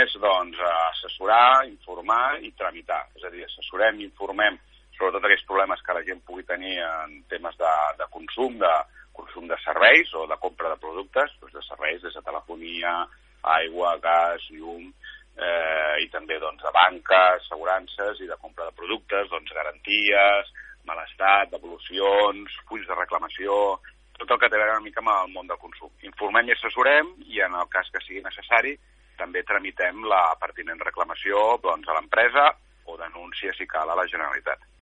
és, doncs, assessorar, informar i tramitar. És a dir, assessorem i informem sobre tots aquells problemes que la gent pugui tenir en temes de consum de serveis o de compra de productes, doncs de serveis des de telefonia, aigua, gas, llum, i també doncs, de banques, assegurances i de compra de productes, doncs, garanties, mal estat, devolucions, fulls de reclamació, tot el que té a veure una mica amb el món del consum. Informem i assessorem i en el cas que sigui necessari també tramitem la pertinent reclamació doncs, a l'empresa o denúncia, si cal, a la Generalitat.